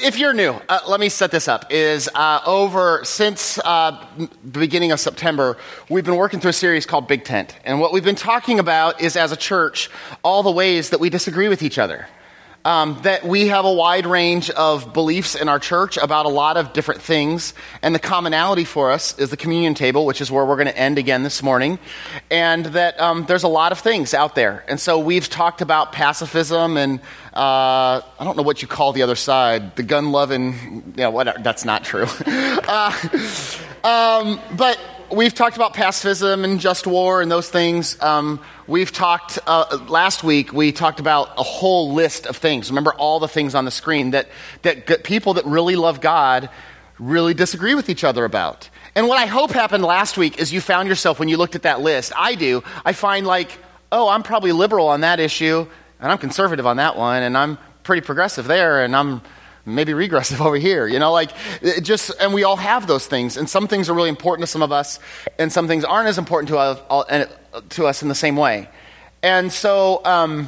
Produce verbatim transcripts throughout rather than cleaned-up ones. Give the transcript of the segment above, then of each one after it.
if you're new, uh, let me set this up. Is uh, over since uh, the beginning of September, we've been working through a series called Big Tent. And what we've been talking about is, as a church, all the ways that we disagree with each other. Um, that we have a wide range of beliefs in our church about a lot of different things. And the commonality for us is the communion table, which is where we're going to end again this morning. And that um, there's a lot of things out there. And so we've talked about pacifism and uh, I don't know what you call the other side, the gun-loving, yeah, whatever. That's not true. uh, um, but we've talked about pacifism and just war and those things. Um, we've talked, uh, last week, we talked about a whole list of things. Remember all the things on the screen that, that g- people that really love God really disagree with each other about. And what I hope happened last week is you found yourself, when you looked at that list, I do, I find like, oh, I'm probably liberal on that issue, and I'm conservative on that one, and I'm pretty progressive there, and I'm maybe regressive over here, you know, like it just, and we all have those things, and some things are really important to some of us, and some things aren't as important to us, to us in the same way. And so, um,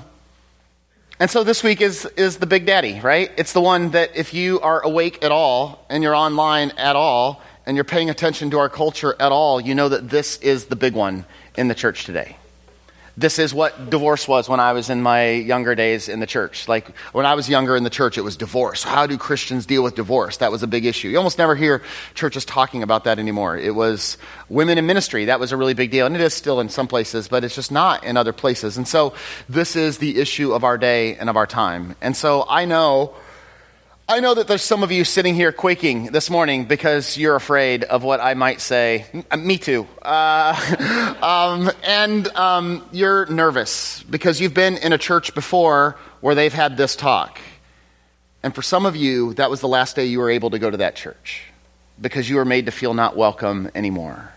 and so this week is is the Big Daddy, right? It's the one that if you are awake at all, and you're online at all, and you're paying attention to our culture at all, you know that this is the big one in the church today. This is what divorce was when I was in my younger days in the church. Like, when I was younger in the church, it was divorce. How do Christians deal with divorce? That was a big issue. You almost never hear churches talking about that anymore. It was women in ministry. That was a really big deal. And it is still in some places, but it's just not in other places. And so this is the issue of our day and of our time. And so I know... I know that there's some of you sitting here quaking this morning because you're afraid of what I might say. Me too. Uh, um, and um, you're nervous because you've been in a church before where they've had this talk. And for some of you, that was the last day you were able to go to that church because you were made to feel not welcome anymore.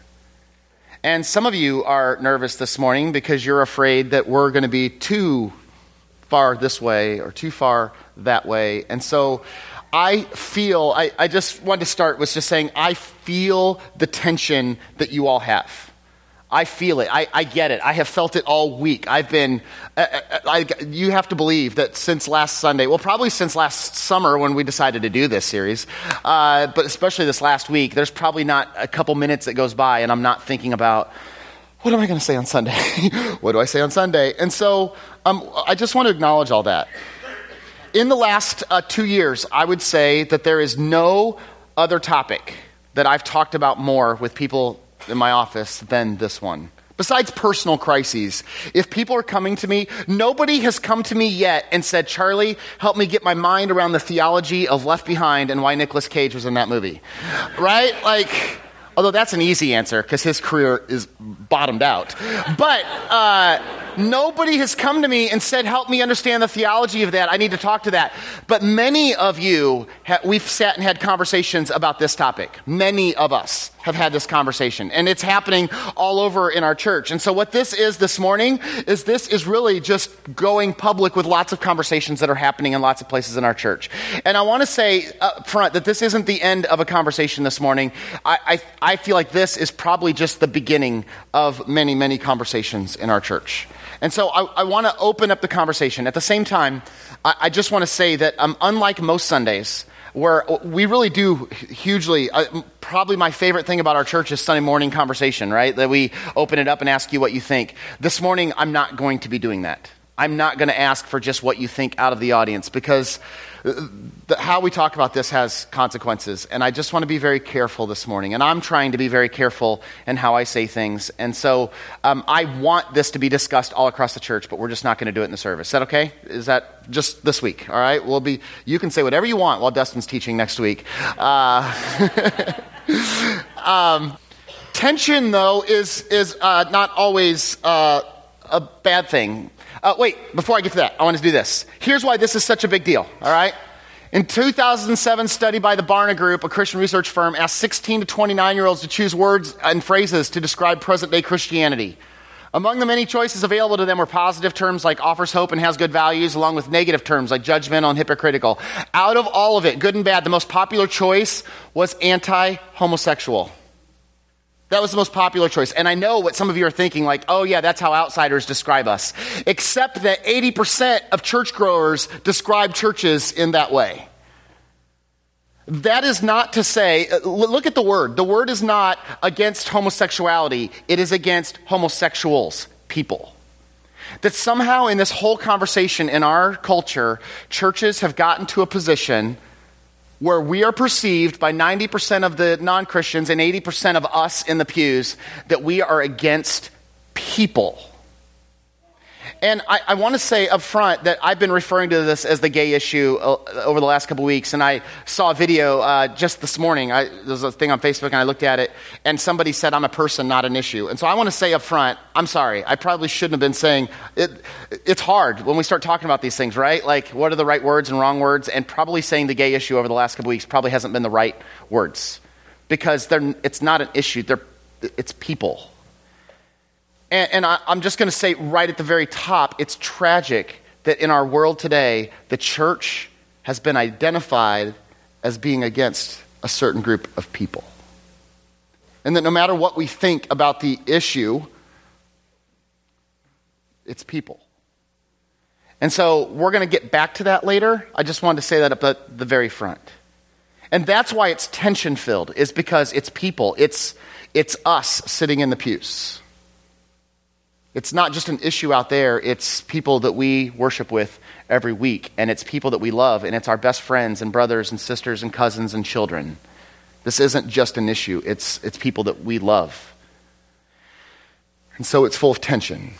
And some of you are nervous this morning because you're afraid that we're going to be too far this way or too far that way. And so I feel, I, I just wanted to start with just saying, I feel the tension that you all have. I feel it. I, I get it. I have felt it all week. I've been, I, I, you have to believe that since last Sunday, well, probably since last summer when we decided to do this series, uh, but especially this last week, there's probably not a couple minutes that goes by and I'm not thinking about, what am I going to say on Sunday? What do I say on Sunday? And so um, I just want to acknowledge all that. In the last uh, two years, I would say that there is no other topic that I've talked about more with people in my office than this one. Besides personal crises, if people are coming to me, nobody has come to me yet and said, Charlie, help me get my mind around the theology of Left Behind and why Nicolas Cage was in that movie. Right? Like... Although that's an easy answer because his career is bottomed out. But uh, nobody has come to me and said, help me understand the theology of that. I need to talk to that. But many of you, ha- we've sat and had conversations about this topic. Many of us have had this conversation. And it's happening all over in our church. And so what this is this morning is this is really just going public with lots of conversations that are happening in lots of places in our church. And I want to say up front that this isn't the end of a conversation this morning. I, I, I feel like this is probably just the beginning of many, many conversations in our church. And so I, I want to open up the conversation. At the same time, I, I just want to say that um, unlike most Sundays, where we really do hugely, uh, probably my favorite thing about our church is Sunday morning conversation, right? That we open it up and ask you what you think. This morning, I'm not going to be doing that. I'm not going to ask for just what you think out of the audience because the, how we talk about this has consequences. And I just want to be very careful this morning. And I'm trying to be very careful in how I say things. And so um, I want this to be discussed all across the church, but we're just not going to do it in the service. Is that okay? Is that just this week? All right. We'll be. You can say whatever you want while Dustin's teaching next week. Uh, um, tension, though, is is uh, not always uh, a bad thing. Uh, wait, before I get to that, I want to do this. Here's why this is such a big deal, all right? In two thousand seven study by the Barna Group, a Christian research firm, asked sixteen to twenty-nine-year-olds to choose words and phrases to describe present-day Christianity. Among the many choices available to them were positive terms like offers hope and has good values, along with negative terms like judgmental and hypocritical. Out of all of it, good and bad, the most popular choice was anti-homosexual. That was the most popular choice. And I know what some of you are thinking, like, oh yeah, that's how outsiders describe us. Except that eighty percent of churchgoers describe churches in that way. that is not to say, look at the word. The word is not against homosexuality. It is against homosexuals, people. That somehow in this whole conversation in our culture, churches have gotten to a position where we are perceived by ninety percent of the non-Christians and eighty percent of us in the pews that we are against people. And I, I want to say up front that I've been referring to this as the gay issue uh, over the last couple of weeks, and I saw a video uh, just this morning. I, there was a thing on Facebook, and I looked at it, and somebody said, I'm a person, not an issue. And so I want to say up front, I'm sorry. I probably shouldn't have been saying it. It's hard when we start talking about these things, right? Like, what are the right words and wrong words? And probably saying the gay issue over the last couple of weeks probably hasn't been the right words, because they're, it's not an issue. They're, it's people. And, and I, I'm just going to say right at the very top, it's tragic that in our world today, the church has been identified as being against a certain group of people. And that no matter what we think about the issue, it's people. And so we're going to get back to that later. I just wanted to say that up at the very front. And that's why it's tension-filled, is because it's people. It's, it's us sitting in the pews. It's not just an issue out there, it's people that we worship with every week, and it's people that we love, and it's our best friends and brothers and sisters and cousins and children. This isn't just an issue, it's, it's people that we love. And so it's full of tension.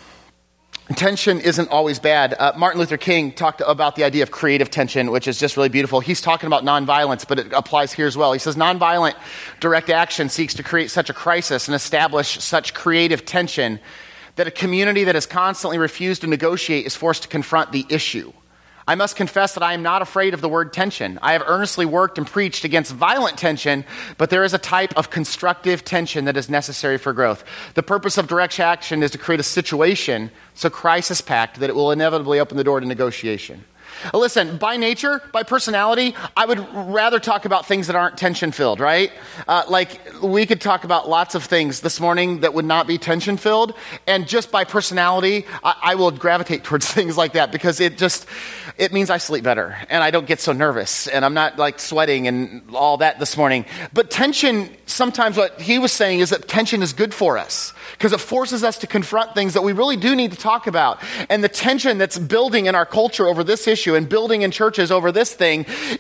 And tension isn't always bad. Uh, Martin Luther King talked about the idea of creative tension, which is just really beautiful. He's talking about nonviolence, but it applies here as well. He says, nonviolent direct action seeks to create such a crisis and establish such creative tension that a community that has constantly refused to negotiate is forced to confront the issue. I must confess that I am not afraid of the word tension. I have earnestly worked and preached against violent tension, but there is a type of constructive tension that is necessary for growth. The purpose of direct action is to create a situation, so crisis-packed, that it will inevitably open the door to negotiation. Listen, by nature, by personality, I would rather talk about things that aren't tension-filled, right? Uh, like, we could talk about lots of things this morning that would not be tension-filled, and just by personality, I, I will gravitate towards things like that, because it just, it means I sleep better, and I don't get so nervous, and I'm not, like, sweating and all that this morning. But tension, sometimes what he was saying is that tension is good for us, because it forces us to confront things that we really do need to talk about. And the tension that's building in our culture over this issue and building in churches over this thing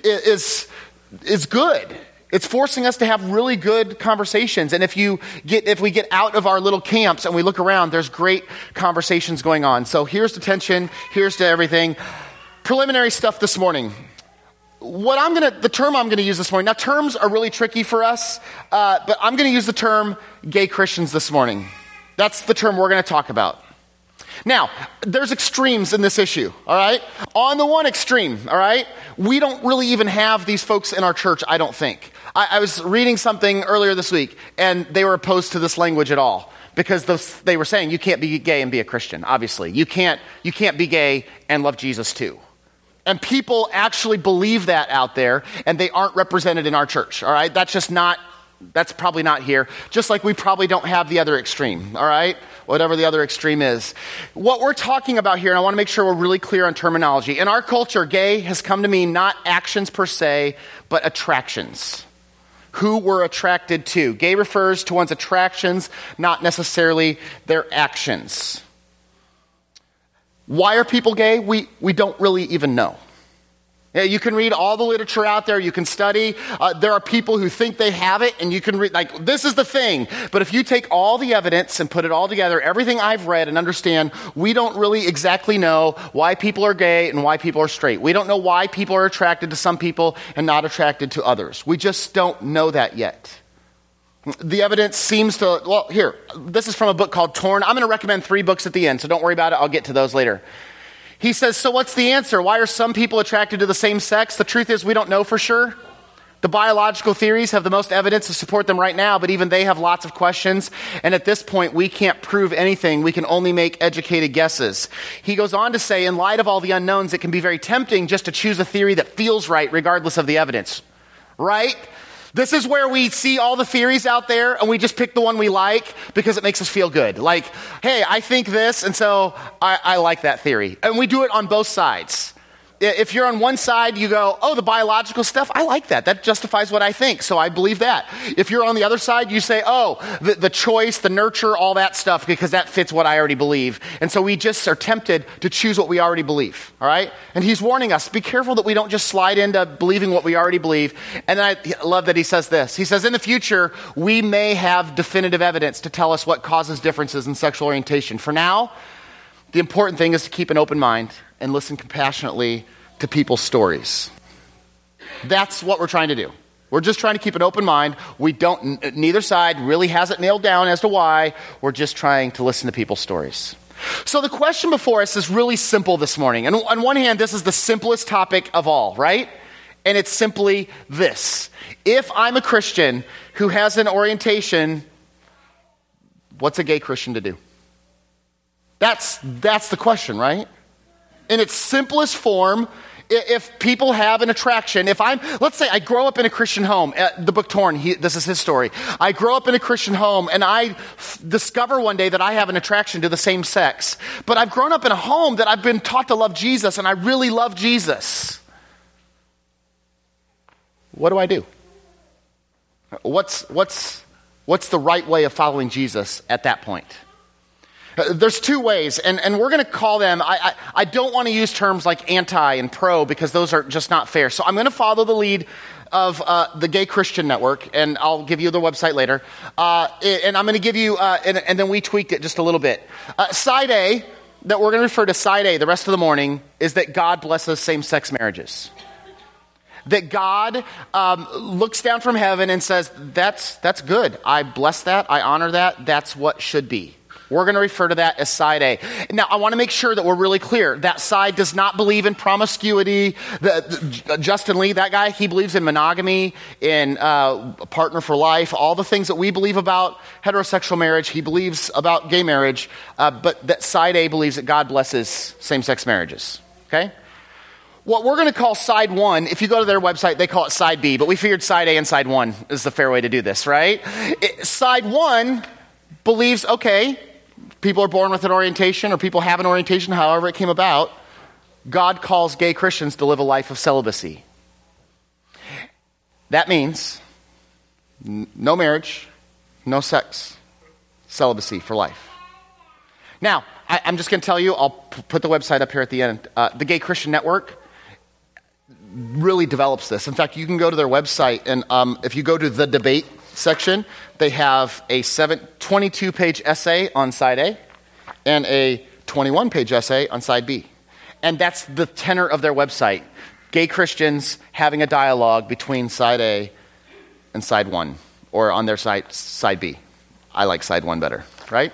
is, is good. It's forcing us to have really good conversations. And if you get, if we get out of our little camps and we look around, there's great conversations going on. So here's the tension. Here's to everything. Preliminary stuff this morning. What I'm going to, the term I'm going to use this morning, now terms are really tricky for us, uh, but I'm going to use the term gay Christians this morning. That's the term we're going to talk about. Now, there's extremes in this issue, all right? On the one extreme, all right, we don't really even have these folks in our church, I don't think. I, I was reading something earlier this week, and they were opposed to this language at all, because those, they were saying you can't be gay and be a Christian, obviously. You can't, you can't be gay and love Jesus too. And people actually believe that out there, and they aren't represented in our church, all right? That's just not, that's probably not here. Just like we probably don't have the other extreme, all right? Whatever the other extreme is. What we're talking about here, and I want to make sure we're really clear on terminology. In our culture, gay has come to mean not actions per se, but attractions. Who we're attracted to. Gay refers to one's attractions, not necessarily their actions. Why are people gay? We, we don't really even know. Yeah, you can read all the literature out there. You can study. Uh, there are people who think they have it, and you can read, like, this is the thing. But if you take all the evidence and put it all together, everything I've read and understand, we don't really exactly know why people are gay and why people are straight. We don't know why people are attracted to some people and not attracted to others. We just don't know that yet. The evidence seems to, well, here, this is from a book called Torn. I'm going to recommend three books at the end, so don't worry about it. I'll get to those later. He says, so what's the answer? Why are some people attracted to the same sex? The truth is we don't know for sure. The biological theories have the most evidence to support them right now, but even they have lots of questions. And at this point, we can't prove anything. We can only make educated guesses. He goes on to say, in light of all the unknowns, it can be very tempting just to choose a theory that feels right regardless of the evidence. Right? This is where we see all the theories out there and we just pick the one we like because it makes us feel good. Like, hey, I think this, and so I, I like that theory. And we do it on both sides. If you're on one side, you go, oh, the biological stuff, I like that. That justifies what I think, so I believe that. If you're on the other side, you say, oh, the, the choice, the nurture, all that stuff, because that fits what I already believe. And so we just are tempted to choose what we already believe, all right? And he's warning us, be careful that we don't just slide into believing what we already believe. And I love that he says this. He says, in the future, we may have definitive evidence to tell us what causes differences in sexual orientation. For now, the important thing is to keep an open mind and listen compassionately to people's stories. That's what we're trying to do. We're just trying to keep an open mind. We don't, n- neither side really has it nailed down as to why. We're just trying to listen to people's stories. So the question before us is really simple this morning. And on one hand, this is the simplest topic of all, right? And it's simply this. If I'm a Christian who has an orientation, what's a gay Christian to do? That's, that's the question, right? In its simplest form, if people have an attraction, if I'm, let's say I grow up in a Christian home, uh, the book Torn, he, this is his story. I grow up in a Christian home and I f- discover one day that I have an attraction to the same sex. But I've grown up in a home that I've been taught to love Jesus and I really love Jesus. What do I do? What's, what's, what's the right way of following Jesus at that point? Uh, there's two ways, and, and we're going to call them, I, I, I don't want to use terms like anti and pro because those are just not fair. So I'm going to follow the lead of uh, the Gay Christian Network, and I'll give you the website later. Uh, and I'm going to give you, uh, and, and then we tweaked it just a little bit. Uh, side A, that we're going to refer to side A the rest of the morning, is that God blesses same-sex marriages. That God um, looks down from heaven and says, that's, that's good. I bless that. I honor that. That's what should be. We're going to refer to that as side A. Now, I want to make sure that we're really clear. That side does not believe in promiscuity. The, the, Justin Lee, that guy, he believes in monogamy, in uh, a partner for life, all the things that we believe about heterosexual marriage. He believes about gay marriage. Uh, but that side A believes that God blesses same-sex marriages. Okay? What we're going to call side one, if you go to their website, they call it side B. But we figured side A and side one is the fair way to do this, right? It, side one believes, okay, people are born with an orientation or people have an orientation, however it came about. God calls gay Christians to live a life of celibacy. That means n- no marriage, no sex, celibacy for life. Now, I, I'm just going to tell you, I'll p- put the website up here at the end. Uh, the Gay Christian Network really develops this. In fact, you can go to their website, and um, if you go to the debate section, they have a seven, twenty-two page essay on side A and a twenty-one page essay on side B. And that's the tenor of their website. Gay Christians having a dialogue between side A and side one, or on their side, side B. I like side one better, right?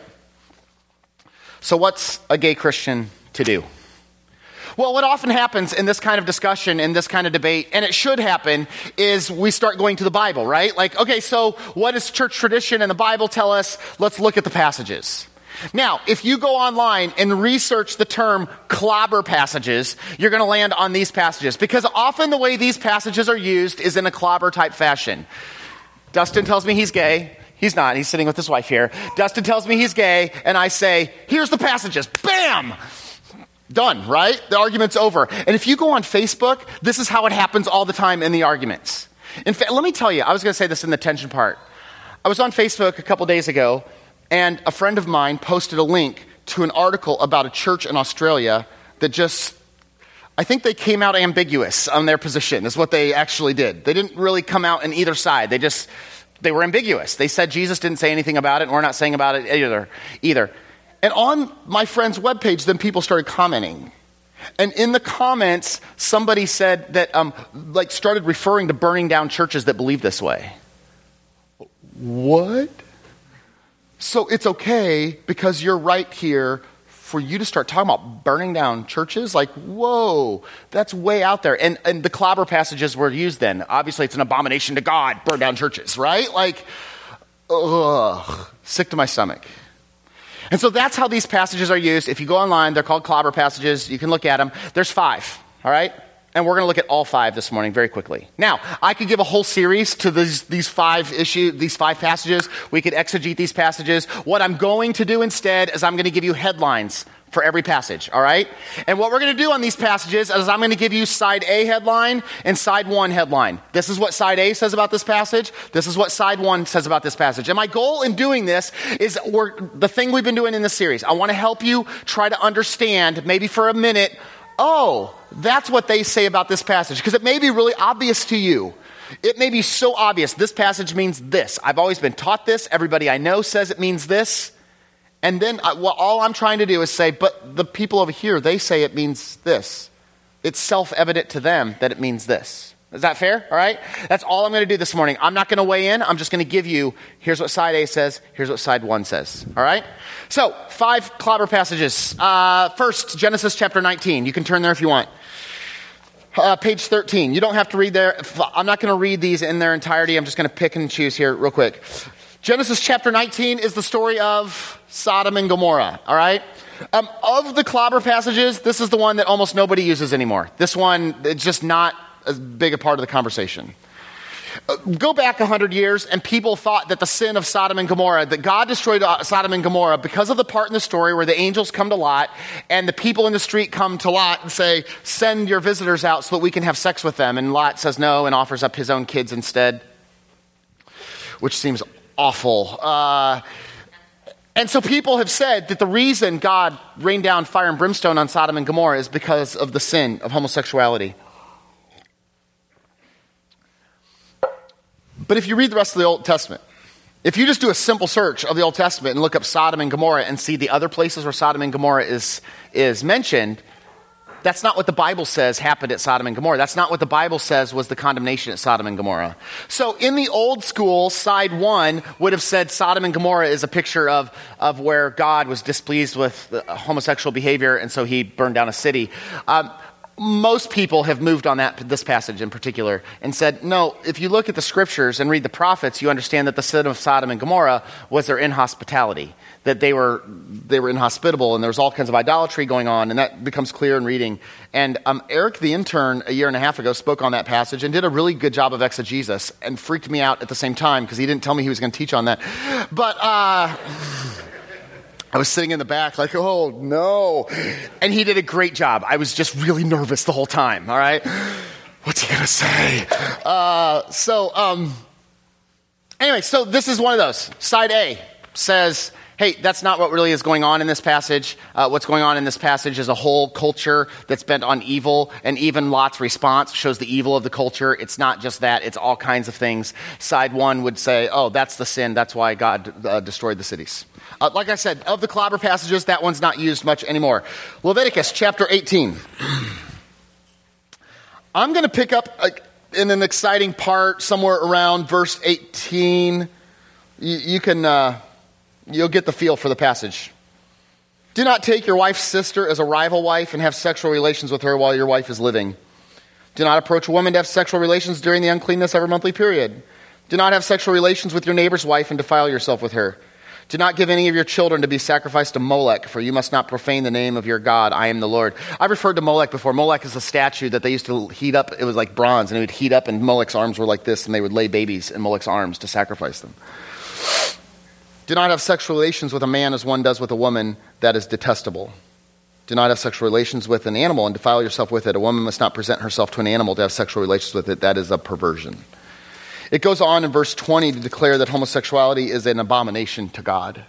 So what's a gay Christian to do? Well, what often happens in this kind of discussion, in this kind of debate, and it should happen, is we start going to the Bible, right? Like, okay, so what does church tradition and the Bible tell us? Let's look at the passages. Now, if you go online and research the term clobber passages, you're going to land on these passages. Because often the way these passages are used is in a clobber type fashion. Dustin tells me he's gay. He's not. He's sitting with his wife here. Dustin tells me he's gay, and I say, here's the passages. Bam! Done, right? The argument's over. And if you go on Facebook, this is how it happens all the time in the arguments. In fact, let me tell you, I was going to say this in the tension part. I was on Facebook a couple days ago, and a friend of mine posted a link to an article about a church in Australia that just, I think they came out ambiguous on their position, is what they actually did. They didn't really come out on either side. They just, they were ambiguous. They said Jesus didn't say anything about it, and we're not saying about it either. either. And on my friend's webpage, then people started commenting. And in the comments, somebody said that, um, like, started referring to burning down churches that believe this way. What? So it's okay because you're right here for you to start talking about burning down churches? Like, whoa, that's way out there. And, and the clobber passages were used then. Obviously, it's an abomination to God, burn down churches, right? Like, ugh, sick to my stomach. And so that's how these passages are used. If you go online, they're called clobber passages. You can look at them. There's five, all right? And we're going to look at all five this morning very quickly. Now, I could give a whole series to these, these five issue, these five passages. We could exegete these passages. What I'm going to do instead is I'm going to give you headlines for every passage, all right? And what we're going to do on these passages is I'm going to give you side A headline and side one headline. This is what side A says about this passage. This is what side one says about this passage. And my goal in doing this is we're, the thing we've been doing in this series. I want to help you try to understand, maybe for a minute, oh, that's what they say about this passage. Because it may be really obvious to you. It may be so obvious. This passage means this. I've always been taught this. Everybody I know says it means this. And then uh, well, all I'm trying to do is say, but the people over here, they say it means this. It's self-evident to them that it means this. Is that fair? All right? That's all I'm going to do this morning. I'm not going to weigh in. I'm just going to give you, here's what side A says, here's what side one says. All right? So, five clobber passages. Uh, first, Genesis chapter nineteen. You can turn there if you want. Uh, page thirteen. You don't have to read there. I'm not going to read these in their entirety. I'm just going to pick and choose here real quick. Genesis chapter nineteen is the story of Sodom and Gomorrah, all right? Um, of the clobber passages, this is the one that almost nobody uses anymore. This one, it's just not as big a part of the conversation. Uh, go back a hundred years, and people thought that the sin of Sodom and Gomorrah, that God destroyed Sodom and Gomorrah because of the part in the story where the angels come to Lot, and the people in the street come to Lot and say, send your visitors out so that we can have sex with them. And Lot says no and offers up his own kids instead, which seems awful. Uh, and so people have said that the reason God rained down fire and brimstone on Sodom and Gomorrah is because of the sin of homosexuality. But if you read the rest of the Old Testament, if you just do a simple search of the Old Testament and look up Sodom and Gomorrah and see the other places where Sodom and Gomorrah is, is mentioned, that's not what the Bible says happened at Sodom and Gomorrah. That's not what the Bible says was the condemnation at Sodom and Gomorrah. So in the old school, side one would have said Sodom and Gomorrah is a picture of, of where God was displeased with homosexual behavior, and so he burned down a city. Um, most people have moved on that this passage in particular and said, no, if you look at the scriptures and read the prophets, you understand that the sin of Sodom and Gomorrah was their inhospitality, that they were they were inhospitable, and there was all kinds of idolatry going on, and that becomes clear in reading. And um, Eric, the intern, a year and a half ago, spoke on that passage and did a really good job of exegesis and freaked me out at the same time because he didn't tell me he was going to teach on that. But uh, I was sitting in the back like, oh, no. And he did a great job. I was just really nervous the whole time, all right? What's he going to say? Uh, so, um, anyway, so this is one of those. Side A says, hey, that's not what really is going on in this passage. Uh, what's going on in this passage is a whole culture that's bent on evil, and even Lot's response shows the evil of the culture. It's not just that. It's all kinds of things. Side one would say, oh, that's the sin. That's why God uh, destroyed the cities. Uh, like I said, of the clobber passages, that one's not used much anymore. Leviticus chapter eighteen. I'm going to pick up uh, in an exciting part somewhere around verse eighteen. You, you can... Uh, You'll get the feel for the passage. Do not take your wife's sister as a rival wife and have sexual relations with her while your wife is living. Do not approach a woman to have sexual relations during the uncleanness of her monthly period. Do not have sexual relations with your neighbor's wife and defile yourself with her. Do not give any of your children to be sacrificed to Molech, for you must not profane the name of your God. I am the Lord. I've referred to Molech before. Molech is a statue that they used to heat up. It was like bronze, and it would heat up, and Molech's arms were like this, and they would lay babies in Molech's arms to sacrifice them. Do not have sexual relations with a man as one does with a woman. That is detestable. Do not have sexual relations with an animal and defile yourself with it. A woman must not present herself to an animal to have sexual relations with it. That is a perversion. It goes on in verse twenty to declare that homosexuality is an abomination to God.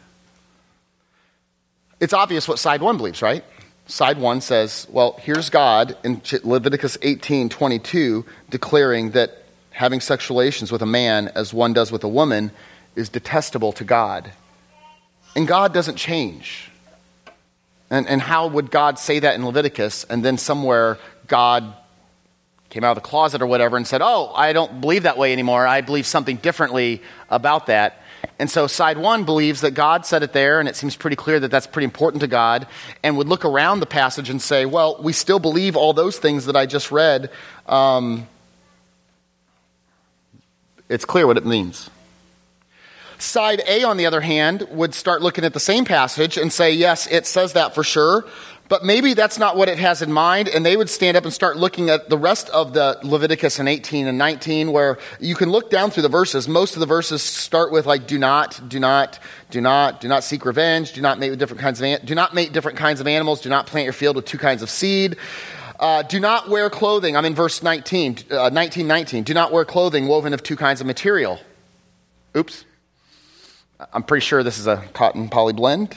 It's obvious what side one believes, right? Side one says, well, here's God in Leviticus eighteen twenty-two declaring that having sexual relations with a man as one does with a woman is detestable to God. And God doesn't change. And, and how would God say that in Leviticus, and then somewhere God came out of the closet or whatever and said, oh, I don't believe that way anymore. I believe something differently about that. And so side one believes that God said it there, and it seems pretty clear that that's pretty important to God, and would look around the passage and say, well, we still believe all those things that I just read. Um, it's clear what it means. Side A, on the other hand, would start looking at the same passage and say, yes, it says that for sure, but maybe that's not what it has in mind, and they would stand up and start looking at the rest of the Leviticus in eighteen and nineteen, where you can look down through the verses. Most of the verses start with like, do not, do not, do not, do not seek revenge, do not mate with different kinds of, an- do not mate different kinds of animals, do not plant your field with two kinds of seed. Uh, do not wear clothing. I'm in verse nineteen, uh, nineteen nineteen. Do not wear clothing woven of two kinds of material. Oops. I'm pretty sure this is a cotton poly blend.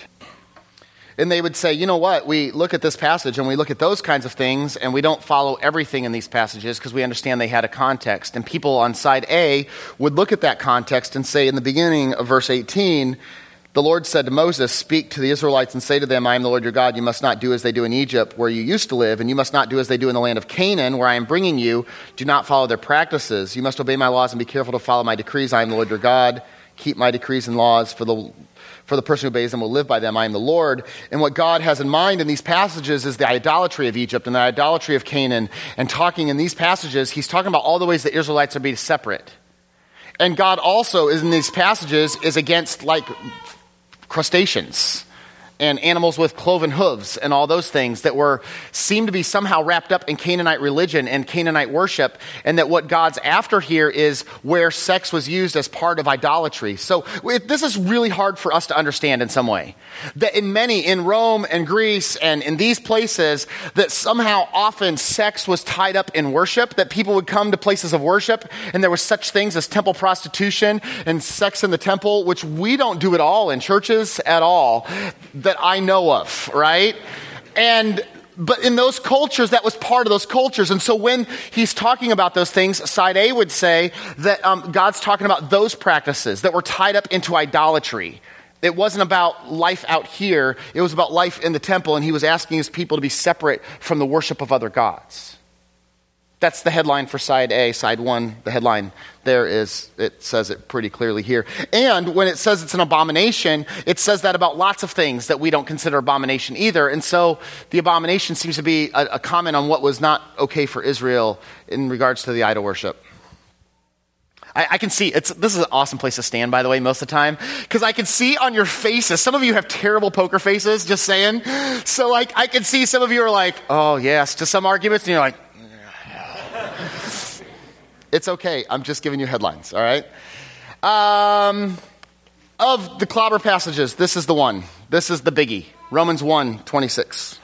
And they would say, you know what? We look at this passage and we look at those kinds of things and we don't follow everything in these passages because we understand they had a context. And people on side A would look at that context and say in the beginning of verse eighteen, the Lord said to Moses, speak to the Israelites and say to them, I am the Lord your God. You must not do as they do in Egypt, where you used to live, and you must not do as they do in the land of Canaan, where I am bringing you. Do not follow their practices. You must obey my laws and be careful to follow my decrees. I am the Lord your God. Keep my decrees and laws, for the for the person who obeys them will live by them. I am the Lord. And what God has in mind in these passages is the idolatry of Egypt and the idolatry of Canaan. And talking in these passages, he's talking about all the ways the Israelites are being separate. And God also, is in these passages, is against like crustaceans and animals with cloven hooves and all those things that were seem to be somehow wrapped up in Canaanite religion and Canaanite worship, and that what God's after here is where sex was used as part of idolatry. So it, this is really hard for us to understand in some way. That in many, in Rome and Greece and in these places, that somehow often sex was tied up in worship, that people would come to places of worship and there was such things as temple prostitution and sex in the temple, which we don't do at all in churches at all, that I know of, right? And but in those cultures, that was part of those cultures. And so when he's talking about those things, side A would say that um, God's talking about those practices that were tied up into idolatry. It wasn't about life out here. It was about life in the temple, and he was asking his people to be separate from the worship of other gods. That's the headline for side A. Side one, the headline there is, it says it pretty clearly here. And when it says it's an abomination, it says that about lots of things that we don't consider abomination either. And so the abomination seems to be a, a comment on what was not okay for Israel in regards to the idol worship. I, I can see, it's this is an awesome place to stand, by the way, most of the time, because I can see on your faces, some of you have terrible poker faces, just saying. So like, I can see some of you are like, oh yes, to some arguments, and you're like, it's okay. I'm just giving you headlines, all right? Um, of the clobber passages, this is the one. This is the biggie. Romans one twenty-six.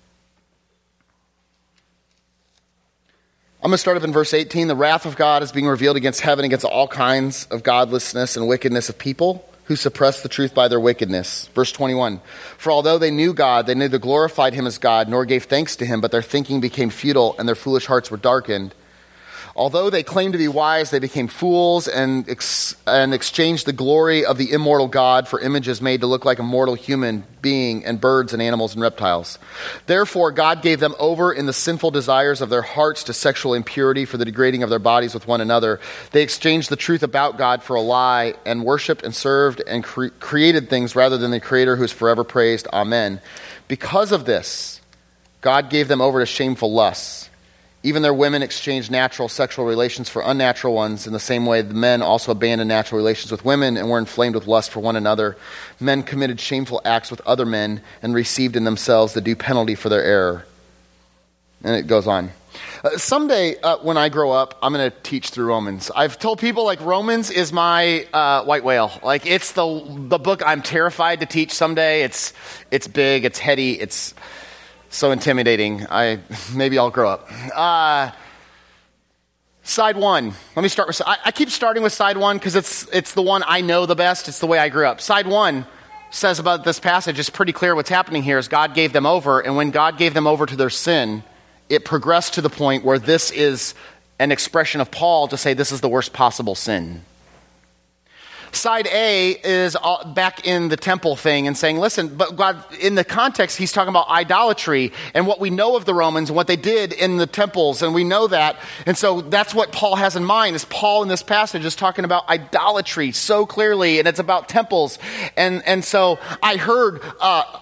I'm going to start up in verse eighteen. The wrath of God is being revealed against heaven, against all kinds of godlessness and wickedness of people who suppress the truth by their wickedness. Verse twenty-one. For although they knew God, they neither glorified him as God nor gave thanks to him, but their thinking became futile and their foolish hearts were darkened. Although they claimed to be wise, they became fools and ex- and exchanged the glory of the immortal God for images made to look like a mortal human being and birds and animals and reptiles. Therefore, God gave them over in the sinful desires of their hearts to sexual impurity for the degrading of their bodies with one another. They exchanged the truth about God for a lie and worshipped and served and cre- created things rather than the Creator who is forever praised. Amen. Because of this, God gave them over to shameful lusts. Even their women exchanged natural sexual relations for unnatural ones. In the same way, the men also abandoned natural relations with women and were inflamed with lust for one another. Men committed shameful acts with other men and received in themselves the due penalty for their error. And it goes on. Uh, someday, uh, when I grow up, I'm going to teach through Romans. I've told people, like, Romans is my uh, white whale. Like, it's the the book I'm terrified to teach someday. It's it's big, it's heady, it's so intimidating. I maybe I'll grow up. Uh, side one. Let me start with. I, I keep starting with side one because it's it's the one I know the best. It's the way I grew up. Side one says about this passage. It's pretty clear what's happening here is God gave them over, and when God gave them over to their sin, it progressed to the point where this is an expression of Paul to say this is the worst possible sin. Side A is all back in the temple thing and saying, listen, but God, in the context, he's talking about idolatry and what we know of the Romans and what they did in the temples, and we know that. And so that's what Paul has in mind, is Paul in this passage is talking about idolatry so clearly, and it's about temples. And, and so I heard uh,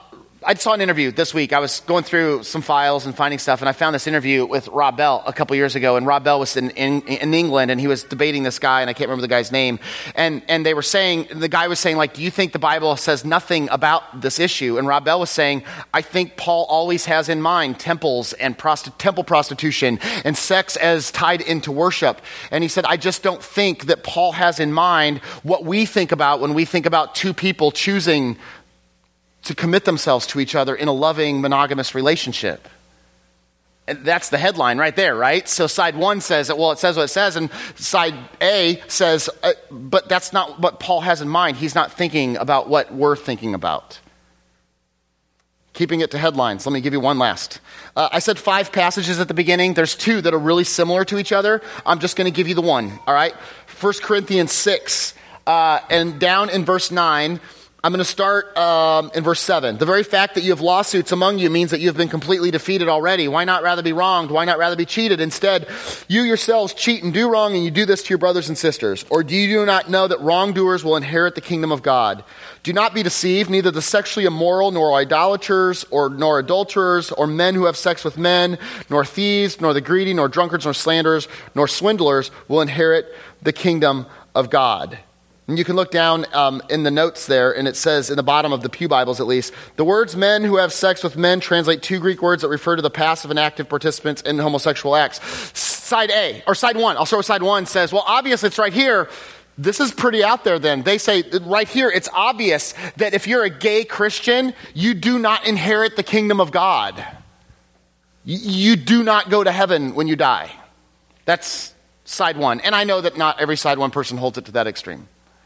I saw an interview this week. I was going through some files and finding stuff, and I found this interview with Rob Bell a couple years ago. And Rob Bell was in, in, in England, and he was debating this guy, and I can't remember the guy's name. And and they were saying, the guy was saying, like, do you think the Bible says nothing about this issue? And Rob Bell was saying, I think Paul always has in mind temples and prosti- temple prostitution and sex as tied into worship. And he said, I just don't think that Paul has in mind what we think about when we think about two people choosing to commit themselves to each other in a loving, monogamous relationship. And that's the headline right there, right? So side one says, well, it says what it says, and side A says, uh, but that's not what Paul has in mind. He's not thinking about what we're thinking about. Keeping it to headlines, let me give you one last. Uh, I said five passages at the beginning. There's two that are really similar to each other. I'm just going to give you the one, all right? First Corinthians six, uh, and down in verse nine, I'm going to start um, in verse seven. The very fact that you have lawsuits among you means that you have been completely defeated already. Why not rather be wronged? Why not rather be cheated? Instead, you yourselves cheat and do wrong, and you do this to your brothers and sisters. Or do you not know that wrongdoers will inherit the kingdom of God? Do not be deceived. Neither the sexually immoral, nor idolaters, or nor adulterers, or men who have sex with men, nor thieves, nor the greedy, nor drunkards, nor slanderers, nor swindlers will inherit the kingdom of God. And you can look down um, in the notes there, and it says, in the bottom of the Pew Bibles at least, the words men who have sex with men translate two Greek words that refer to the passive and active participants in homosexual acts. Side A, or side one, I'll start with side one, says, well, obviously it's right here. This is pretty out there then. They say right here, it's obvious that if you're a gay Christian, you do not inherit the kingdom of God. You, you do not go to heaven when you die. That's side one. And I know that not every side one person holds it to that extreme.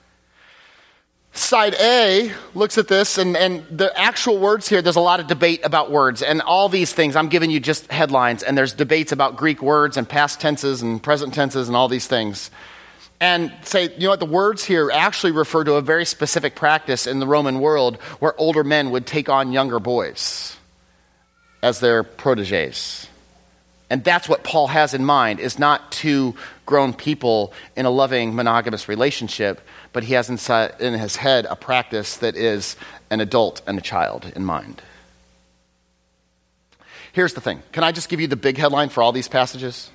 Side A looks at this, and, and the actual words here, there's a lot of debate about words. And all these things, I'm giving you just headlines, and there's debates about Greek words and past tenses and present tenses and all these things. And say, you know what, the words here actually refer to a very specific practice in the Roman world where older men would take on younger boys as their proteges. And that's what Paul has in mind, is not two grown people in a loving, monogamous relationship, but he has inside, in his head a practice that is an adult and a child in mind. Here's the thing. Can I just give you the big headline for all these passages?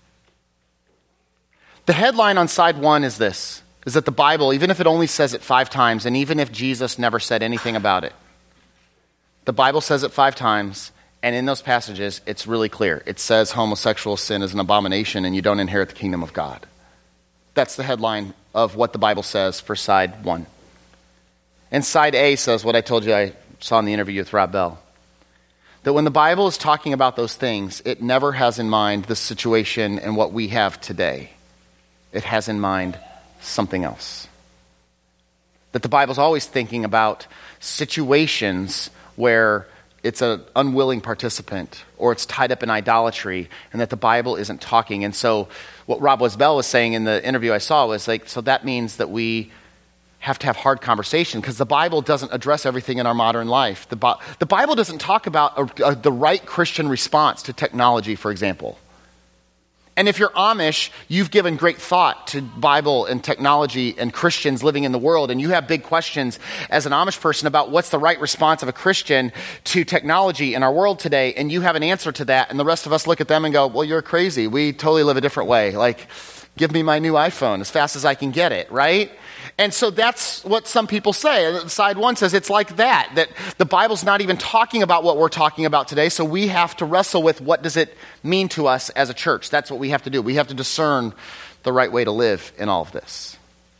The headline on side one is this, is that the Bible, even if it only says it five times, and even if Jesus never said anything about it, the Bible says it five times, and in those passages, it's really clear. It says homosexual sin is an abomination and you don't inherit the kingdom of God. That's the headline of what the Bible says for side one. And side A says what I told you I saw in the interview with Rob Bell. That when the Bible is talking about those things, it never has in mind the situation and what we have today. It has in mind something else. That the Bible's always thinking about situations where it's an unwilling participant or it's tied up in idolatry, and that the Bible isn't talking. And so what Rob Bell was saying in the interview I saw was like, so that means that we have to have hard conversation because the Bible doesn't address everything in our modern life. The, Bi- the Bible doesn't talk about a, a, the right Christian response to technology, for example. And if you're Amish, you've given great thought to Bible and technology and Christians living in the world, and you have big questions as an Amish person about what's the right response of a Christian to technology in our world today, and you have an answer to that, and the rest of us look at them and go, well, you're crazy. We totally live a different way. Like, give me my new iPhone as fast as I can get it, right? And so that's what some people say. Side one says it's like that, that the Bible's not even talking about what we're talking about today, so we have to wrestle with what does it mean to us as a church. That's what we have to do. We have to discern the right way to live in all of this.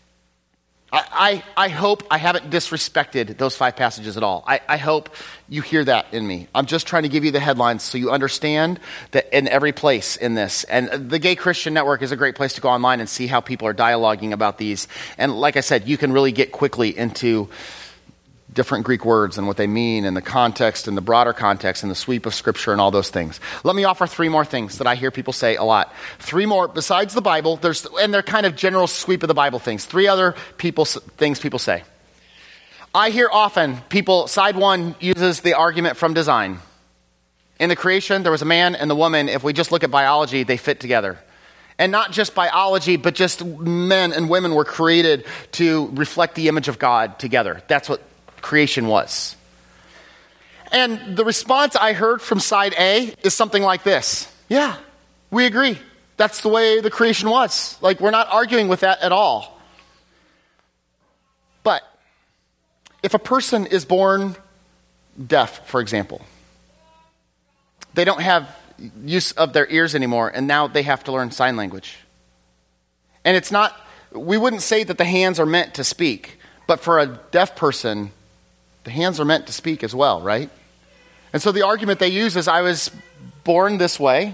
I, I, I hope I haven't disrespected those five passages at all. I, I hope you hear that in me. I'm just trying to give you the headlines so you understand that in every place in this. And the Gay Christian Network is a great place to go online and see how people are dialoguing about these. And like I said, you can really get quickly into different Greek words and what they mean and the context and the broader context and the sweep of Scripture and all those things. Let me offer three more things that I hear people say a lot. Three more, besides the Bible, there's and they're kind of general sweep of the Bible things. Three other people things people say. I hear often people, side one uses the argument from design. In the creation, there was a man and the woman. If we just look at biology, they fit together. And not just biology, but just men and women were created to reflect the image of God together. That's what creation was. And the response I heard from side A is something like this. Yeah, we agree. That's the way the creation was. Like, we're not arguing with that at all. But if a person is born deaf, for example, they don't have use of their ears anymore, and now they have to learn sign language. And it's not, we wouldn't say that the hands are meant to speak, but for a deaf person, the hands are meant to speak as well, right? And so the argument they use is, I was born this way,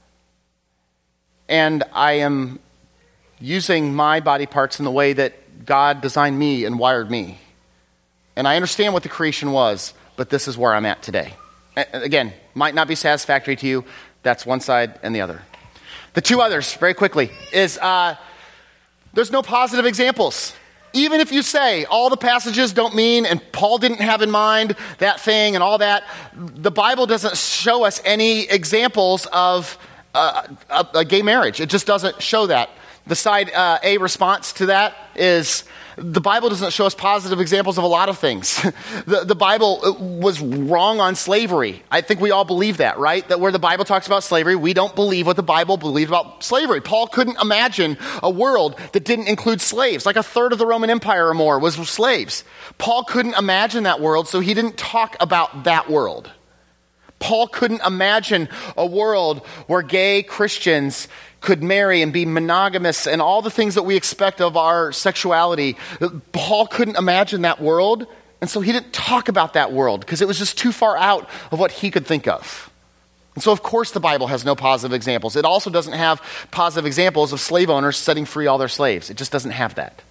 and I am using my body parts in the way that God designed me and wired me. And I understand what the creation was, but this is where I'm at today. Again, might not be satisfactory to you. That's one side and the other. The two others, very quickly, is uh, there's no positive examples. Even if you say all the passages don't mean, and Paul didn't have in mind that thing and all that, the Bible doesn't show us any examples of uh, a, a gay marriage. It just doesn't show that. The side uh, A response to that is, the Bible doesn't show us positive examples of a lot of things. the, the Bible was wrong on slavery. I think we all believe that, right? That where the Bible talks about slavery, we don't believe what the Bible believed about slavery. Paul couldn't imagine a world that didn't include slaves. Like a third of the Roman Empire or more was slaves. Paul couldn't imagine that world, so he didn't talk about that world. Paul couldn't imagine a world where gay Christians could marry and be monogamous and all the things that we expect of our sexuality. Paul couldn't imagine that world, and so he didn't talk about that world because it was just too far out of what he could think of. And so, of course, the Bible has no positive examples. It also doesn't have positive examples of slave owners setting free all their slaves. It just doesn't have that.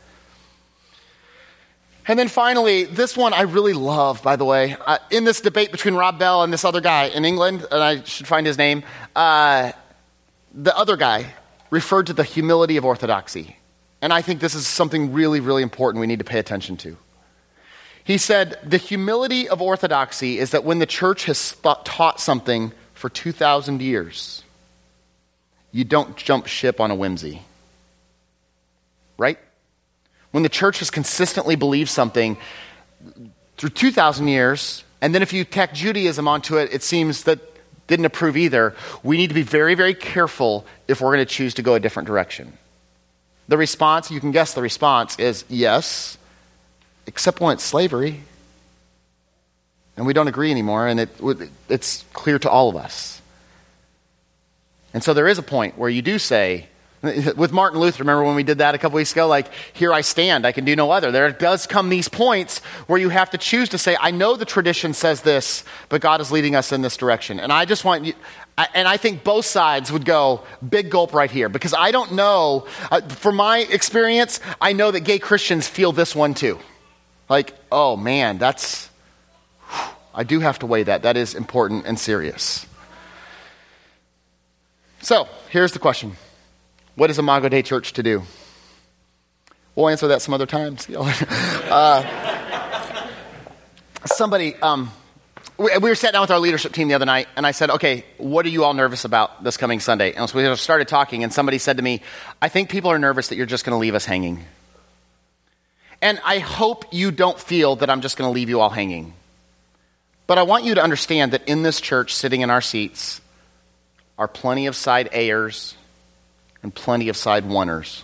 And then finally, this one I really love, by the way. Uh, in this debate between Rob Bell and this other guy in England, and I should find his name, uh, the other guy referred to the humility of orthodoxy. And I think this is something really, really important we need to pay attention to. He said, the humility of orthodoxy is that when the church has thought, taught something for two thousand years, you don't jump ship on a whimsy. Right? When the church has consistently believed something through two thousand years, and then if you tack Judaism onto it, it seems that didn't approve either, we need to be very, very careful if we're going to choose to go a different direction. The response, you can guess the response, is yes, except when it's slavery. And we don't agree anymore, and it, it's clear to all of us. And so there is a point where you do say, with Martin Luther, remember when we did that a couple weeks ago? Like, here I stand, I can do no other. There does come these points where you have to choose to say, I know the tradition says this, but God is leading us in this direction. And I just want you, and I think both sides would go, big gulp right here. Because I don't know, uh, from my experience, I know that gay Christians feel this one too. Like, oh man, that's, whew, I do have to weigh that. That is important and serious. So, here's the question. What is Imago Dei Church to do? We'll answer that some other times. uh, somebody, um, we, we were sat down with our leadership team the other night, and I said, okay, what are you all nervous about this coming Sunday? And so we started talking, and somebody said to me, I think people are nervous that you're just going to leave us hanging. And I hope you don't feel that I'm just going to leave you all hanging. But I want you to understand that in this church, sitting in our seats, are plenty of side A'ers and plenty of side oneers.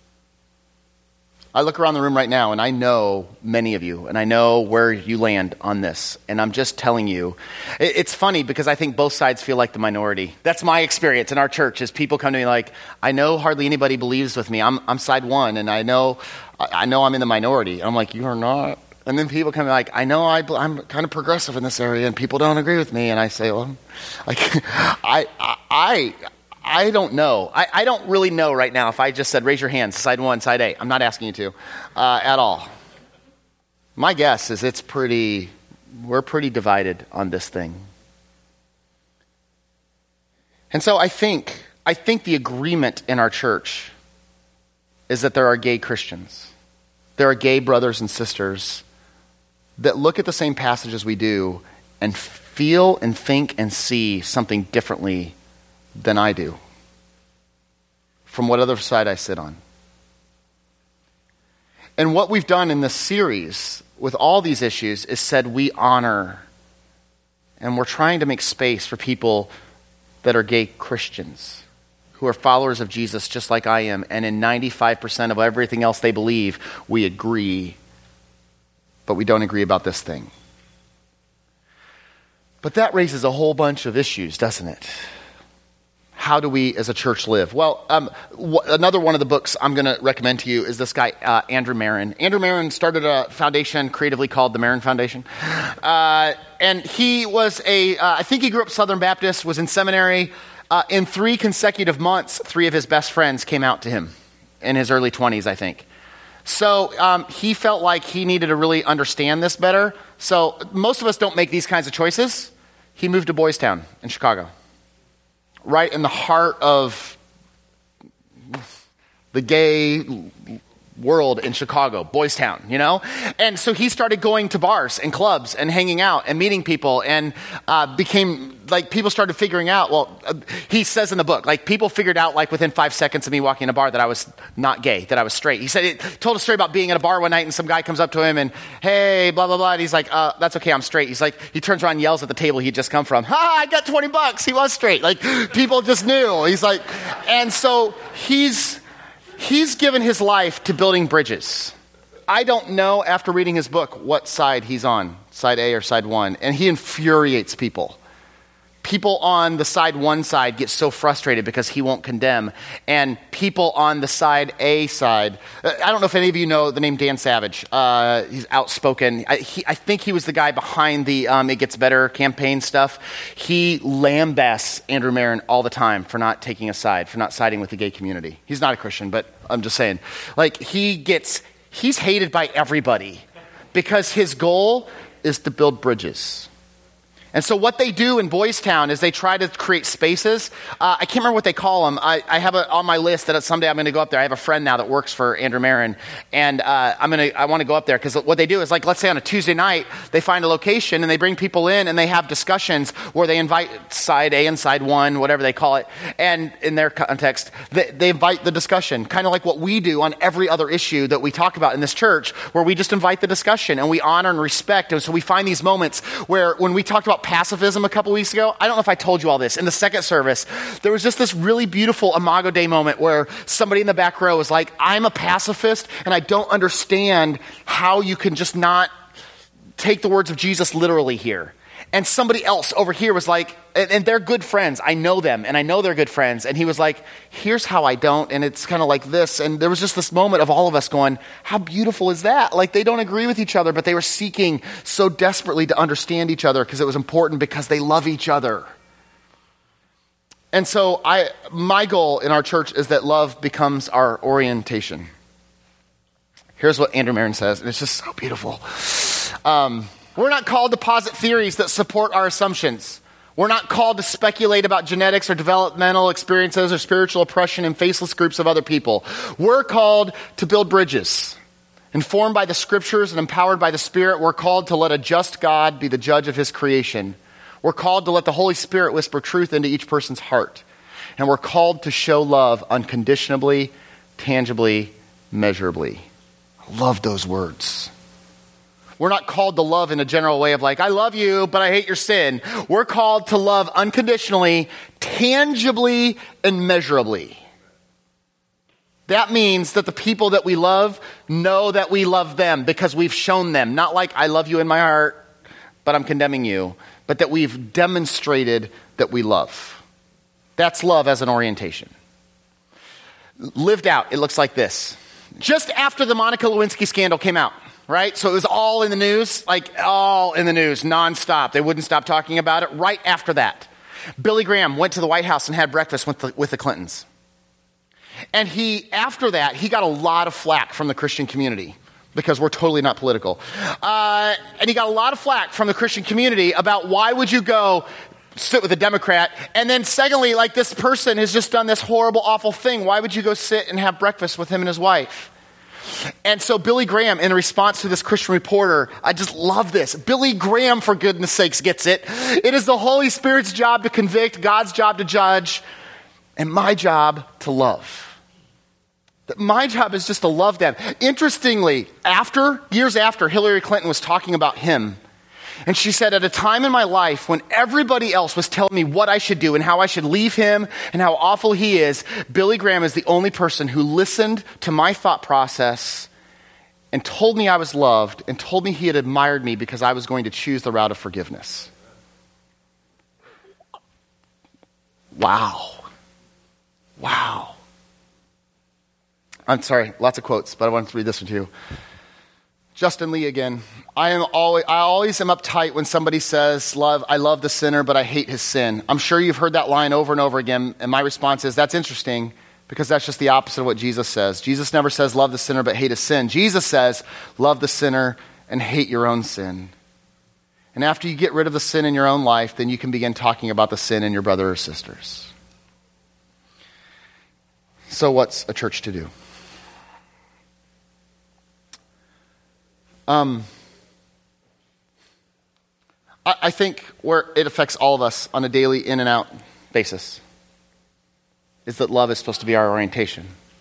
I look around the room right now, and I know many of you, and I know where you land on this. And I'm just telling you, it's funny because I think both sides feel like the minority. That's my experience in our church, is people come to me like, I know hardly anybody believes with me. I'm I'm side one, and I know I know I'm in the minority. And I'm like, you are not. And then people come to me like, I know I, I'm kind of progressive in this area, and people don't agree with me. And I say, well, like, I I. I don't know. I, I don't really know right now if I just said, raise your hands, side one, side A. I'm not asking you to uh, at all. My guess is it's pretty, we're pretty divided on this thing. And so I think, I think the agreement in our church is that there are gay Christians. There are gay brothers and sisters that look at the same passages we do and feel and think and see something differently than I do, from what other side I sit on. And what we've done in this series with all these issues is said we honor And we're trying to make space for people that are gay Christians, who are followers of Jesus just like I am. And in ninety-five percent of everything else they believe, we agree. But we don't agree about this thing. But that raises a whole bunch of issues, doesn't it? How do we as a church live? Well, um, w- another one of the books I'm going to recommend to you is this guy, uh, Andrew Marin. Andrew Marin started a foundation creatively called the Marin Foundation. Uh, and he was a, uh, I think he grew up Southern Baptist, was in seminary. Uh, in three consecutive months, three of his best friends came out to him in his early twenties, I think. So um, he felt like he needed to really understand this better. So most of us don't make these kinds of choices. He moved to Boys Town in Chicago, right in the heart of the gay world in Chicago, Boys Town, you know? And so he started going to bars and clubs and hanging out and meeting people and uh, became, like, people started figuring out, well, uh, he says in the book, like, people figured out, like, within five seconds of me walking in a bar that I was not gay, that I was straight. He said, he told a story about being at a bar one night and some guy comes up to him and, hey, blah, blah, blah. And he's like, uh, that's okay, I'm straight. He's like, he turns around and yells at the table he'd just come from, ha, I got twenty bucks. He was straight. Like, people just knew. He's like, and so he's, He's given his life to building bridges. I don't know, after reading his book, what side he's on, side A or side one. And he infuriates people. People on the side one side get so frustrated because he won't condemn. And people on the side A side, I don't know if any of you know the name Dan Savage. Uh, he's outspoken. I, he, I think he was the guy behind the um, It Gets Better campaign stuff. He lambasts Andrew Marin all the time for not taking a side, for not siding with the gay community. He's not a Christian, but I'm just saying. Like, he gets, he's hated by everybody because his goal is to build bridges. And so what they do in Boys Town is they try to create spaces. Uh, I can't remember what they call them. I, I have a, on my list that someday I'm going to go up there. I have a friend now that works for Andrew Marin, and uh, I'm going to. I want to go up there because what they do is, like, let's say on a Tuesday night, they find a location and they bring people in and they have discussions where they invite side A and side one, whatever they call it, and in their context, they, they invite the discussion, kind of like what we do on every other issue that we talk about in this church, where we just invite the discussion and we honor and respect. And so we find these moments where, when we talked about pacifism a couple weeks ago, I don't know if I told you all this. In the second service, there was just this really beautiful Imago Dei moment where somebody in the back row was like, I'm a pacifist and I don't understand how you can just not take the words of Jesus literally here. And somebody else over here was like, and, and they're good friends. I know them and I know they're good friends. And he was like, here's how I don't. And it's kind of like this. And there was just this moment of all of us going, how beautiful is that? Like, they don't agree with each other, but they were seeking so desperately to understand each other because it was important, because they love each other. And so I, my goal in our church is that love becomes our orientation. Here's what Andrew Marin says, and it's just so beautiful. Um, We're not called to posit theories that support our assumptions. We're not called to speculate about genetics or developmental experiences or spiritual oppression in faceless groups of other people. We're called to build bridges. Informed by the scriptures and empowered by the Spirit, we're called to let a just God be the judge of his creation. We're called to let the Holy Spirit whisper truth into each person's heart. And we're called to show love unconditionally, tangibly, measurably. I love those words. We're not called to love in a general way of like, I love you, but I hate your sin. We're called to love unconditionally, tangibly, and measurably. That means that the people that we love know that we love them because we've shown them. Not like, I love you in my heart, but I'm condemning you. But that we've demonstrated that we love. That's love as an orientation. Lived out, it looks like this. Just after the Monica Lewinsky scandal came out, right? So it was all in the news, like all in the news, nonstop. They wouldn't stop talking about it. Right after that, Billy Graham went to the White House and had breakfast with the, with the Clintons. And he, after that, he got a lot of flack from the Christian community because we're totally not political. Uh, and he got a lot of flack from the Christian community about why would you go sit with a Democrat? And then secondly, like, this person has just done this horrible, awful thing. Why would you go sit and have breakfast with him and his wife? And so Billy Graham, in response to this Christian reporter, I just love this. Billy Graham, for goodness sakes, gets it. It is the Holy Spirit's job to convict, God's job to judge, and my job to love. My job is just to love them. Interestingly, after, years after Hillary Clinton was talking about him, And she said, at a time in my life when everybody else was telling me what I should do and how I should leave him and how awful he is, Billy Graham is the only person who listened to my thought process and told me I was loved and told me he had admired me because I was going to choose the route of forgiveness. Wow. Wow. I'm sorry, lots of quotes, but I wanted to read this one too. Justin Lee again. I am always, I always am uptight when somebody says, "Love, I love the sinner, but I hate his sin." I'm sure you've heard that line over and over again, and my response is, that's interesting, because that's just the opposite of what Jesus says. Jesus never says, love the sinner, but hate his sin. Jesus says, love the sinner and hate your own sin. And after you get rid of the sin in your own life, then you can begin talking about the sin in your brother or sisters. So what's a church to do? Um, I, I think where it affects all of us on a daily in and out basis is that love is supposed to be our orientation.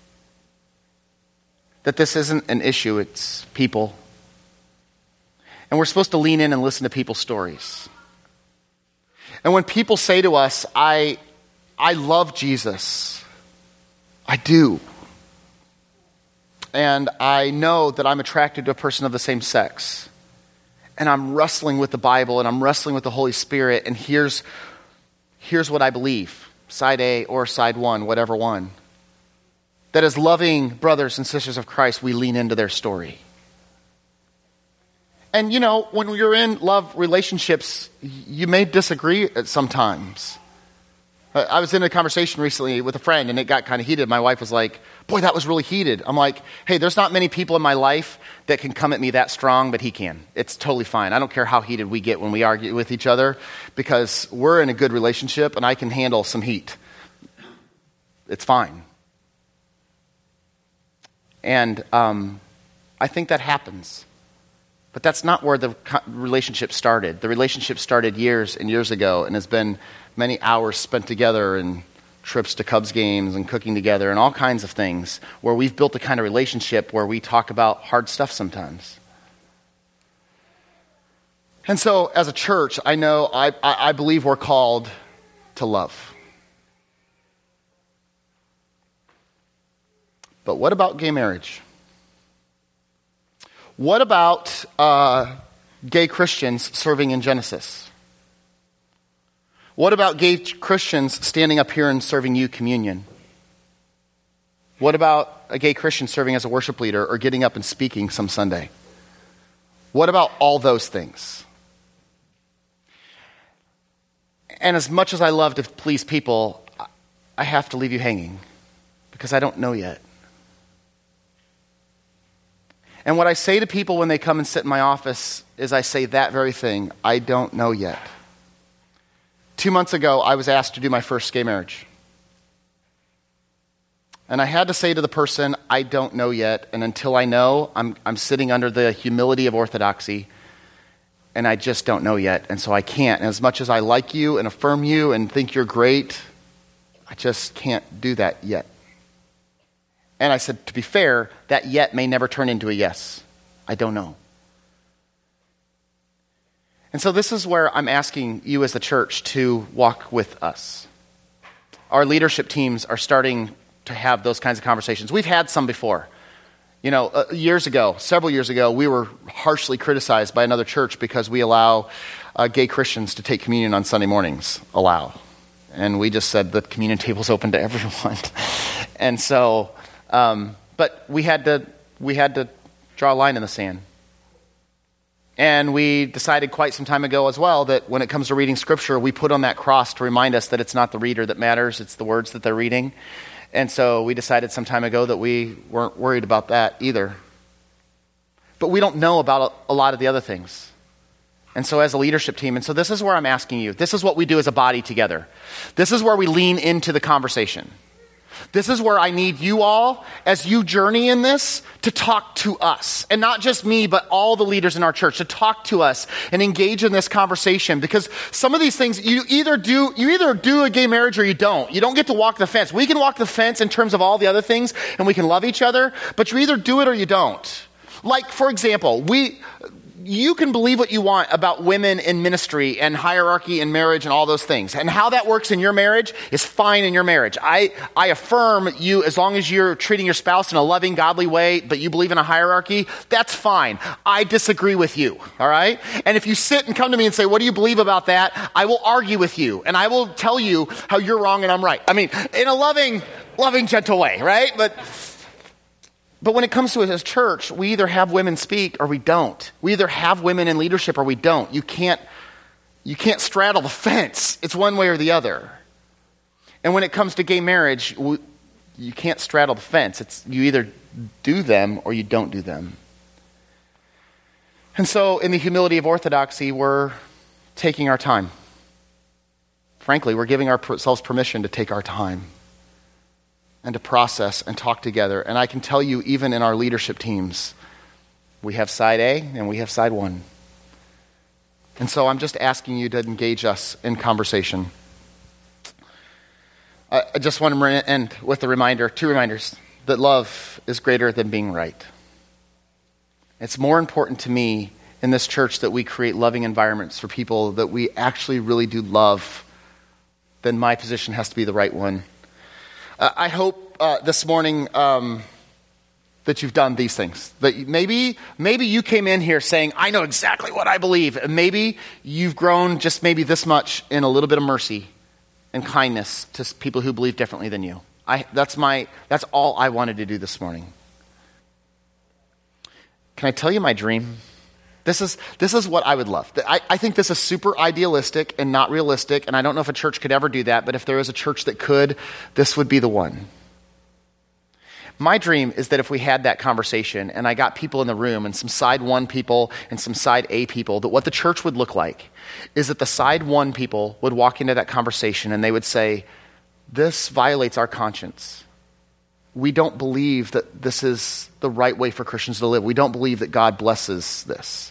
That this isn't an issue, it's people. And we're supposed to lean in and listen to people's stories. And when people say to us, I, I love Jesus, I do. And I know that I'm attracted to a person of the same sex. And I'm wrestling with the Bible and I'm wrestling with the Holy Spirit. And here's, here's what I believe. Side A or side one, whatever one. That as loving brothers and sisters of Christ, we lean into their story. And you know, when you're in love relationships, you may disagree sometimes. I was in a conversation recently with a friend and it got kind of heated. My wife was like, boy, that was really heated. I'm like, hey, there's not many people in my life that can come at me that strong, but he can. It's totally fine. I don't care how heated we get when we argue with each other because we're in a good relationship and I can handle some heat. It's fine. And um, I think that happens. But that's not where the relationship started. The relationship started years and years ago and has been many hours spent together and trips to Cubs games and cooking together and all kinds of things where we've built a kind of relationship where we talk about hard stuff sometimes. And so as a church, I know, I, I, I believe we're called to love. But what about gay marriage? What about uh, gay Christians serving in Genesis? What about gay Christians standing up here and serving you communion? What about a gay Christian serving as a worship leader or getting up and speaking some Sunday? What about all those things? And as much as I love to please people, I have to leave you hanging because I don't know yet. And what I say to people when they come and sit in my office is I say that very thing. I don't know yet. Two months ago, I was asked to do my first gay marriage. And I had to say to the person, I don't know yet. And until I know, I'm, I'm sitting under the humility of orthodoxy. And I just don't know yet. And so I can't. And as much as I like you and affirm you and think you're great, I just can't do that yet. And I said, to be fair, that yet may never turn into a yes. I don't know. And so this is where I'm asking you as the church to walk with us. Our leadership teams are starting to have those kinds of conversations. We've had some before. You know, uh, years ago, several years ago, we were harshly criticized by another church because we allow uh, gay Christians to take communion on Sunday mornings. Allow. And we just said the communion table's open to everyone. And so... Um, but we had to we had to draw a line in the sand. And we decided quite some time ago as well that when it comes to reading Scripture, we put on that cross to remind us that it's not the reader that matters, it's the words that they're reading. And so we decided some time ago that we weren't worried about that either. But we don't know about a, a lot of the other things. And so as a leadership team, and so this is where I'm asking you, this is what we do as a body together. This is where we lean into the conversation. This is where I need you all, as you journey in this, to talk to us. And not just me, but all the leaders in our church, to talk to us and engage in this conversation. Because some of these things, you either do you either do a gay marriage or you don't. You don't get to walk the fence. We can walk the fence in terms of all the other things, and we can love each other, but you either do it or you don't. Like, for example, we... you can believe what you want about women in ministry and hierarchy in marriage and all those things. And how that works in your marriage is fine in your marriage. I, I affirm you, as long as you're treating your spouse in a loving, godly way, but you believe in a hierarchy, that's fine. I disagree with you, all right? And if you sit and come to me and say, what do you believe about that? I will argue with you, and I will tell you how you're wrong and I'm right. I mean, in a loving, loving, gentle way, right? But... But when it comes to it as church, we either have women speak or we don't. We either have women in leadership or we don't. You can't, you can't straddle the fence. It's one way or the other. And when it comes to gay marriage, we, you can't straddle the fence. It's you either do them or you don't do them. And so in the humility of orthodoxy, we're taking our time. Frankly, we're giving ourselves permission to take our time and to process and talk together. And I can tell you, even in our leadership teams, we have side A and we have side one. And so I'm just asking you to engage us in conversation. I just want to end with a reminder, two reminders, that love is greater than being right. It's more important to me in this church that we create loving environments for people that we actually really do love than my position has to be the right one. Uh, I hope uh, this morning um, that you've done these things. That maybe maybe you came in here saying, I know exactly what I believe. And maybe you've grown just maybe this much in a little bit of mercy and kindness to people who believe differently than you. I, that's my that's all I wanted to do this morning. Can I tell you my dream? This is this is what I would love. I, I think this is super idealistic and not realistic, and I don't know if a church could ever do that, but if there is a church that could, this would be the one. My dream is that if we had that conversation and I got people in the room and some side one people and some side A people, that what the church would look like is that the side one people would walk into that conversation and they would say, this violates our conscience. We don't believe that this is the right way for Christians to live. We don't believe that God blesses this.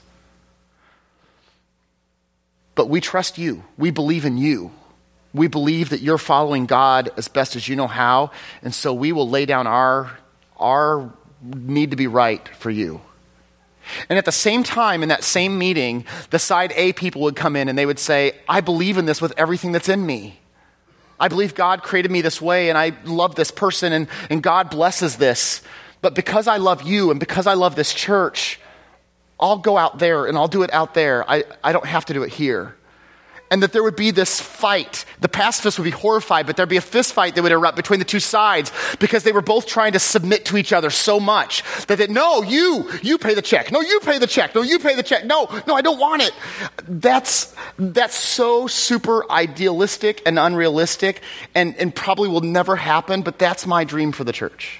But we trust you. We believe in you. We believe that you're following God as best as you know how, and so we will lay down our, our need to be right for you. And at the same time, in that same meeting, the side A people would come in and they would say, I believe in this with everything that's in me. I believe God created me this way, and I love this person, and, and God blesses this. But because I love you and because I love this church, I'll go out there and I'll do it out there. I, I don't have to do it here. And that there would be this fight. The pacifists would be horrified, but there'd be a fist fight that would erupt between the two sides because they were both trying to submit to each other so much that they, no, you, you pay the check. No, you pay the check. No, you pay the check. No, no, I don't want it. That's, that's so super idealistic and unrealistic and, and probably will never happen, but that's my dream for the church.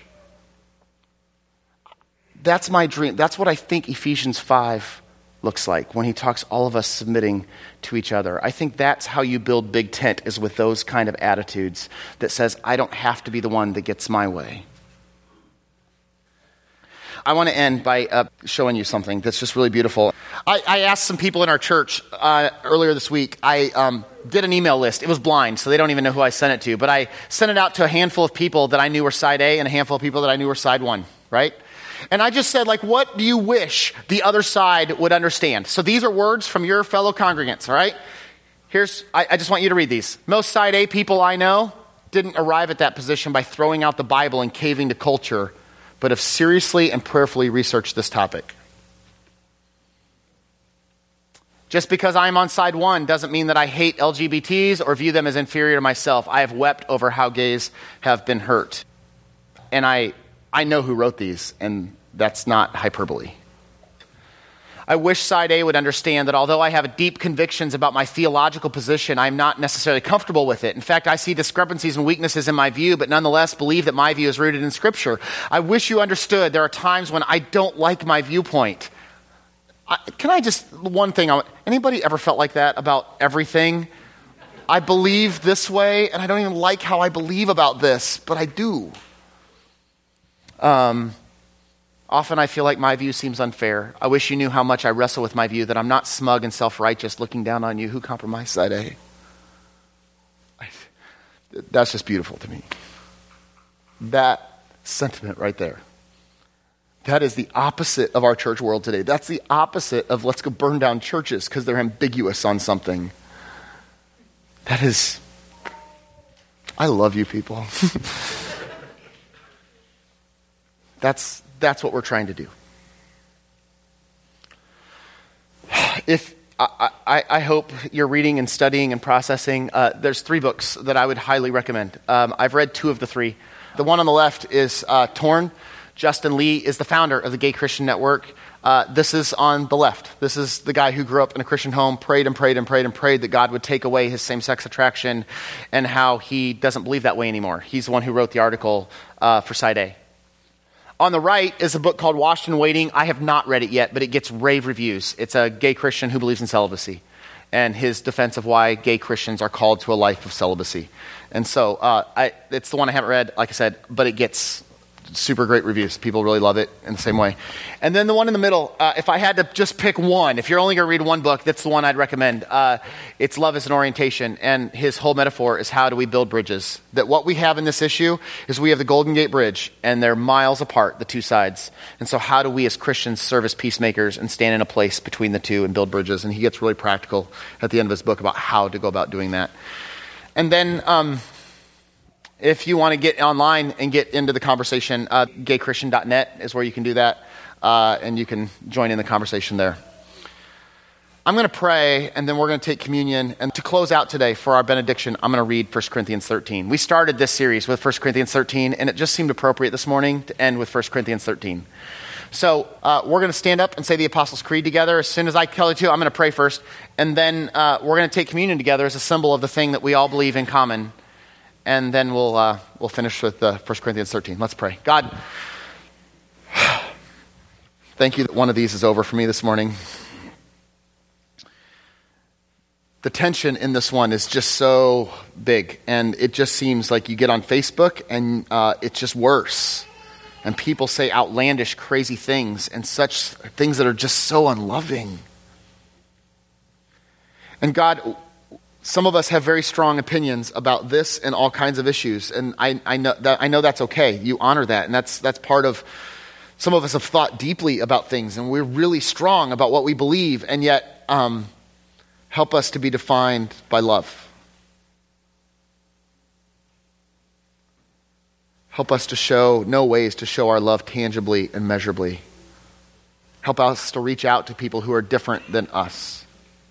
That's my dream. That's what I think Ephesians five looks like when he talks all of us submitting to each other. I think that's how you build Big Tent, is with those kind of attitudes that says, I don't have to be the one that gets my way. I want to end by uh, showing you something that's just really beautiful. I, I asked some people in our church uh, earlier this week. I um, did an email list. It was blind, so they don't even know who I sent it to. But I sent it out to a handful of people that I knew were side A and a handful of people that I knew were side one, right? And I just said, like, what do you wish the other side would understand? So these are words from your fellow congregants, all right? Here's, I, I just want you to read these. Most side A people I know didn't arrive at that position by throwing out the Bible and caving to culture, but have seriously and prayerfully researched this topic. Just because I'm on side one doesn't mean that I hate L G B Ts or view them as inferior to myself. I have wept over how gays have been hurt. And I... I know who wrote these, and that's not hyperbole. I wish side A would understand that although I have deep convictions about my theological position, I'm not necessarily comfortable with it. In fact, I see discrepancies and weaknesses in my view, but nonetheless believe that my view is rooted in Scripture. I wish you understood there are times when I don't like my viewpoint. I, can I just, one thing, I, anybody ever felt like that about everything? I believe this way, and I don't even like how I believe about this, but I do. Um, often I feel like my view seems unfair. I wish you knew how much I wrestle with my view, that I'm not smug and self-righteous looking down on you who compromise side A. I, that's just beautiful to me. That sentiment right there. That is the opposite of our church world today. That's the opposite of let's go burn down churches because they're ambiguous on something. That is, I love you people. that's, that's what we're trying to do. If I, I, I hope you're reading and studying and processing. Uh, there's three books that I would highly recommend. Um, I've read two of the three. The one on the left is uh, Torn. Justin Lee is the founder of the Gay Christian Network. Uh, this is on the left. This is the guy who grew up in a Christian home, prayed and prayed and prayed and prayed that God would take away his same-sex attraction, and how he doesn't believe that way anymore. He's the one who wrote the article uh, for Side A. On the right is a book called Washed and Waiting. I have not read it yet, but it gets rave reviews. It's a gay Christian who believes in celibacy and his defense of why gay Christians are called to a life of celibacy. And so uh, I, it's the one I haven't read, like I said, but it gets super great reviews. People really love it in the same way. And then the one in the middle, uh, if I had to just pick one, if you're only going to read one book, that's the one I'd recommend. Uh, it's Love as an Orientation. And his whole metaphor is how do we build bridges? That what we have in this issue is we have the Golden Gate Bridge, and they're miles apart, the two sides. And so how do we as Christians serve as peacemakers and stand in a place between the two and build bridges? And he gets really practical at the end of his book about how to go about doing that. And then um, if you want to get online and get into the conversation, uh, gay christian dot net is where you can do that, uh, and you can join in the conversation there. I'm going to pray, and then we're going to take communion. And to close out today for our benediction, I'm going to read First Corinthians thirteen. We started this series with First Corinthians thirteen, and it just seemed appropriate this morning to end with First Corinthians thirteen. So uh, we're going to stand up and say the Apostles' Creed together. As soon as I tell you to, I'm going to pray first, and then uh, we're going to take communion together as a symbol of the thing that we all believe in common. And then we'll uh, we'll finish with uh, First Corinthians thirteen. Let's pray. God, thank you that one of these is over for me this morning. The tension in this one is just so big, and it just seems like you get on Facebook and uh, it's just worse. And people say outlandish, crazy things, and such things that are just so unloving. And God, some of us have very strong opinions about this and all kinds of issues, and I, I know that I know that's okay. You honor that, and that's that's part of. Some of us have thought deeply about things, and we're really strong about what we believe, and yet um, help us to be defined by love. Help us to show, know ways to show our love tangibly and measurably. Help us to reach out to people who are different than us.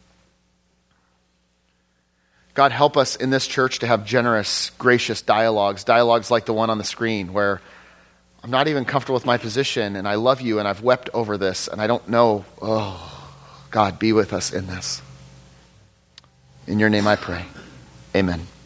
God, help us in this church to have generous, gracious dialogues, dialogues like the one on the screen where I'm not even comfortable with my position and I love you and I've wept over this and I don't know. Oh, God, be with us in this. In your name I pray. Amen.